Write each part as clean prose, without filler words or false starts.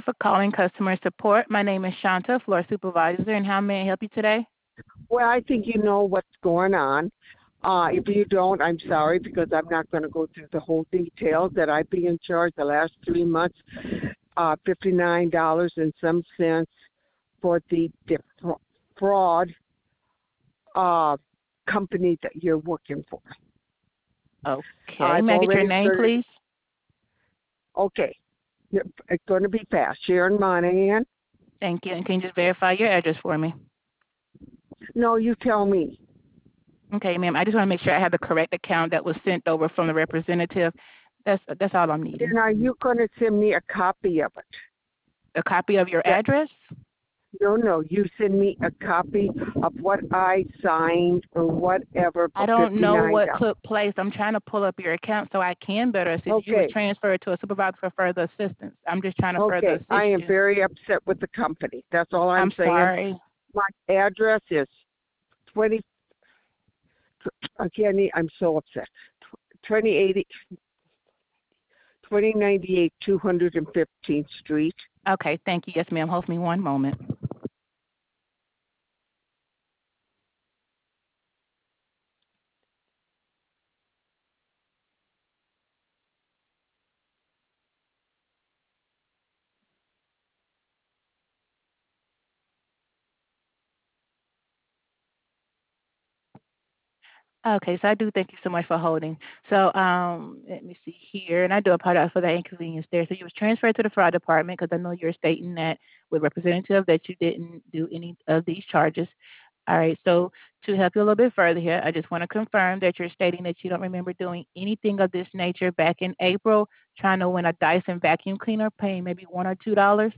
you for calling customer support. My name is Shanta, floor supervisor, and how may I help you today? Well, I think you know what's going on. If you don't, I'm sorry because I'm not going to go through the whole details that I've been in charge the last 3 months. $59 and some cents for the fraud uh, company that you're working for. Okay. I've May I get your already name, started. please? Okay, it's going to be fast. Sharon Monahan. Thank you. And can you just verify your address for me? No, you tell me. Okay, ma'am. I just want to make sure I have the correct account that was sent over from the representative. That's all I'm needing. Then are you going to send me a copy of it? A copy of your That, address? no. You send me a copy of what I signed or whatever I for don't know what $59. took place. I'm trying to pull up your account so I can better assist you. You was Okay. transferred to a supervisor for further assistance. I'm just trying to further Okay. I assist am you. very upset with the company. That's all I'm I'm saying. sorry. My address is 20. Again, I'm so upset. 2080, 2098, 215th Street. Okay, thank you. Yes, ma'am. Hold me one moment. Okay, so I do thank you so much for holding. So let me see here, and I do apologize for the inconvenience there. So you was transferred to the fraud department because I know you're stating that with representative that you didn't do any of these charges. All right, so to help you a little bit further here, I just want to confirm that you're stating that you don't remember doing anything of this nature back in April, trying to win a Dyson vacuum cleaner, paying maybe $1 or $2.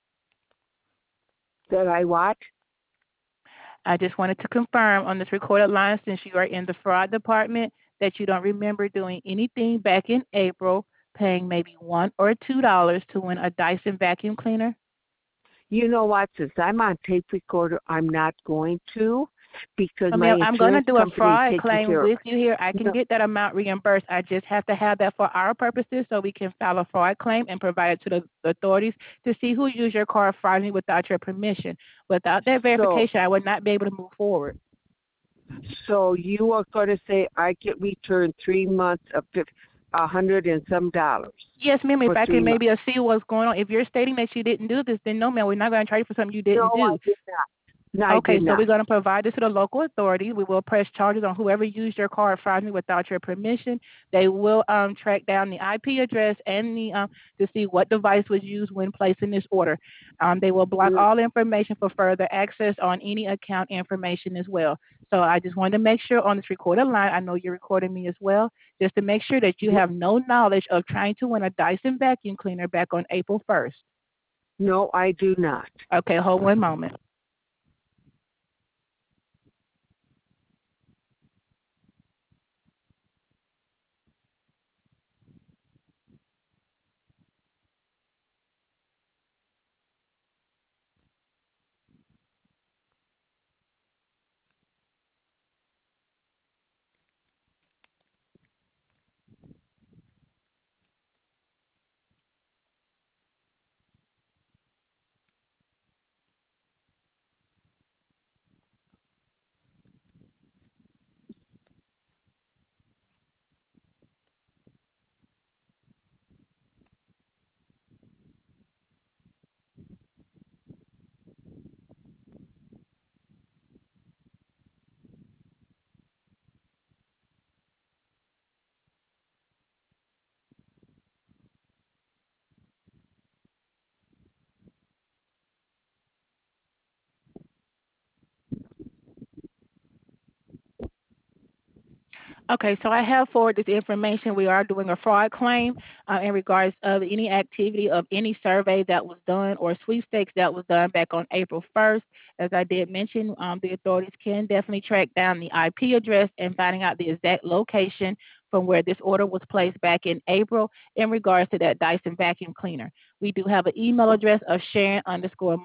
That I what? I just wanted to confirm on this recorded line, since you are in the fraud department, that you don't remember doing anything back in April, paying maybe $1 or $2 to win a Dyson vacuum cleaner. You know what? Since I'm on tape recorder, I'm not going to because I my mean, I'm going to insurance do a company is fraud taking claim care of with you here. I it. can No, get that amount reimbursed. I just have to have that for our purposes so we can file a fraud claim and provide it to the authorities to see who used your car fraudulently without your permission. Without that so verification, I would not be able to move forward. so you are going to say I get returned 3 months of $100 and some Yes, ma'am. If for I three can months? maybe see what's going on. If you're stating that you didn't do this, then no, ma'am, we're not going to charge you for something you No, didn't I do. did not. No, I Okay, did so we're not. going to provide this to the local authorities. We will press charges on whoever used your card fraudulently without your permission. They will track down the IP address and the to see what device was used when placing this order. They will block Mm, all information for further access on any account information as well. So I just wanted to make sure on this recorded line, I know you're recording me as well, just to make sure that you mm, have no knowledge of trying to win a Dyson vacuum cleaner back on April 1st. No, I do not. Okay, hold one moment. Okay, so I have forwarded this information. We are doing a fraud claim in regards of any activity of any survey that was done or sweepstakes that was done back on April 1st. As I did mention, the authorities can definitely track down the IP address and finding out the exact location from where this order was placed back in April in regards to that Dyson vacuum cleaner. We do have an email address of Sharon underscore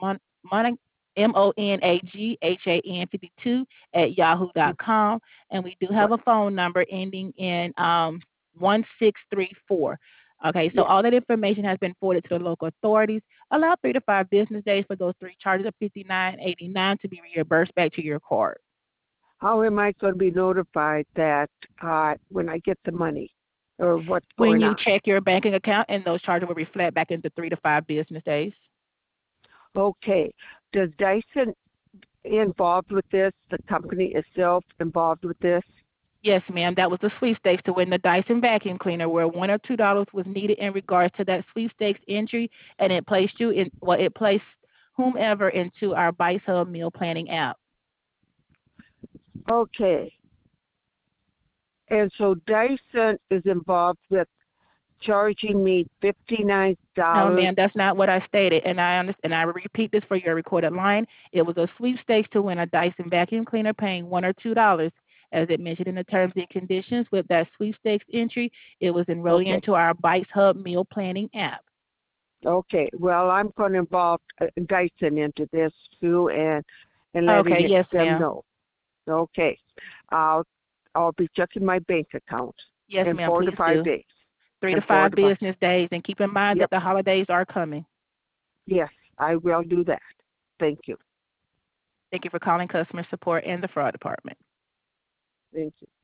Monaghan 52 at yahoo.com, and we do have Right. a phone number ending in 1634. Okay, so Yes. all that information has been forwarded to the local authorities. Allow 3 to 5 business days for those three charges of $59.89 to be reimbursed back to your card. How am I going to be notified that when I get the money or what's When going you on? check your banking account, and those charges will reflect back into 3 to 5 business days. Okay. Does Dyson involved with this? The company itself involved with this? Yes, ma'am. That was the sweepstakes to win the Dyson vacuum cleaner, where $1 or $2 was needed in regards to that sweepstakes entry, and it placed you in. Well, it placed whomever into our Bites Hub meal planning app. Okay. And so Dyson is involved with charging me $59. No, ma'am, that's not what I stated, and I understand. I will repeat this for your recorded line. It was a sweepstakes to win a Dyson vacuum cleaner, paying $1 or $2, as it mentioned in the terms and conditions. With that sweepstakes entry, it was enrolling Okay. into our Bites Hub meal planning app. Okay. Well, I'm going to involve Dyson into this too, and Okay, letting yes, them ma'am. know. Okay. I'll I'll be checking my bank account Yes, in ma'am. four to Please five do. days. Three to In four five to five. business days, and keep in mind that Yep. the holidays are coming. Yes, I will do that. Thank you. Thank you for calling customer support and the fraud department. Thank you.